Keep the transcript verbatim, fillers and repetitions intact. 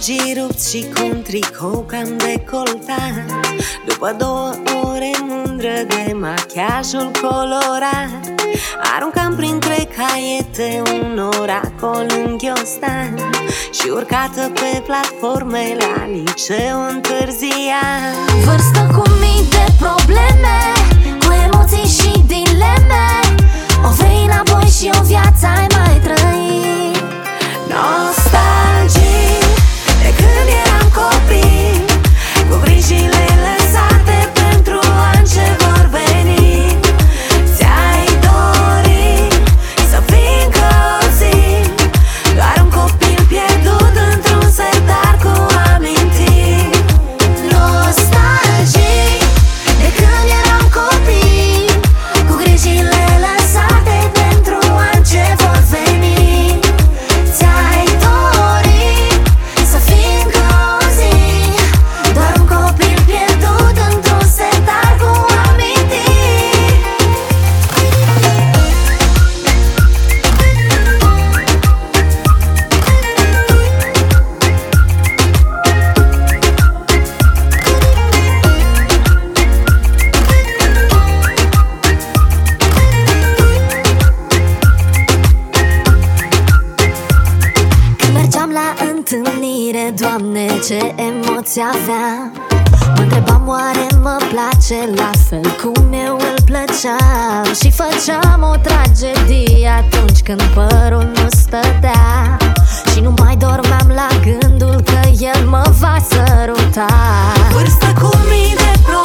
Bugii rupți și cu un tricou cam decoltat. După două ore mândră de machiajul colorat, aruncam printre caiete un oracol în ghiostan și urcată pe platforme la liceu întârziat. Vârstă cu mii de probleme, cu emoții și dileme. O vrei înapoi și o viață ai mai trăit. Nostalgii de când eram copii, cu grijile lăsate pentru ani ce vor veni. Ți-ai dorit să fii încă o zi, doar un copil pierdut într-un sertar cu amintiri. Nostalgii de când eram copii, cu grijile lăsate pentru ani ce vor veni. Ți-ai dorit să fii încă o zi, doar un copil pierdut într-un sertar cu amintiri. Când mergeam la întâlnire, Doamne, ce emoții aveam. Mă întrebam oare mă place la fel cum eu îl plăceam. Și făceam o tragedie atunci când părul nu stătea. Și nu mai dormeam la gândul că el mă va săruta. Vârstă cu mii de probleme,